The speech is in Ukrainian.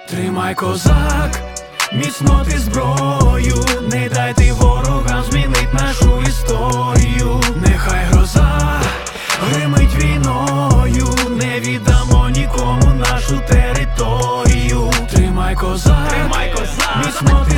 Тримай, козак, міцно ти зброю, не дайте ворогам змінить нашу історію. Нехай гроза гримить війною, не віддамо нікому нашу територію. Тримай, козак, міцно ти